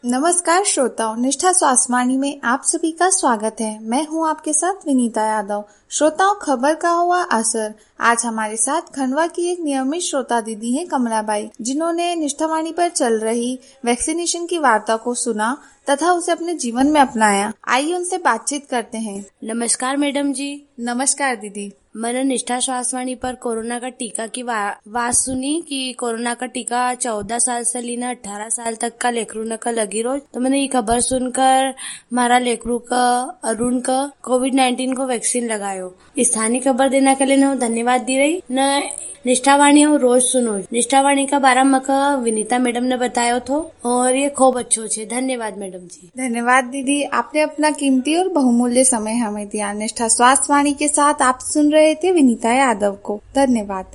नमस्कार श्रोताओं, निष्ठा स्वास्थ्यवाणी में आप सभी का स्वागत है। मैं हूं आपके साथ विनीता यादव। श्रोताओं, खबर का हुआ असर। आज हमारे साथ खंडवा की एक नियमित श्रोता दीदी हैं कमलाबाई, जिन्होंने निष्ठावाणी पर चल रही वैक्सीनेशन की वार्ता को सुना तथा उसे अपने जीवन में अपनाया। आइए उनसे बातचीत करते हैं। नमस्कार मैडम जी। नमस्कार दीदी। मैंने निष्ठा स्वास्थ्यवाणी पर कोरोना का टीका की बात सुनी कि कोरोना का टीका 14 साल से लेना 18 साल तक का लेकरू न का लगी रोज। तो मैंने ये खबर सुनकर हमारा लेकरू का अरुण का कोविड-19 को वैक्सीन लगायो। स्थानीय खबर देने के लिए न धन्यवाद दी रही न निष्ठावाणी हो रोज सुनो। निष्ठावाणी का बारे में विनीता मैडम ने बताया थो और ये खूब अच्छो छे। धन्यवाद मैडम जी। धन्यवाद दीदी, आपने अपना कीमती और बहुमूल्य समय हमें दिया। निष्ठा स्वास्थ्यवाणी के साथ आप सुन रहे थे विनीता यादव को। धन्यवाद।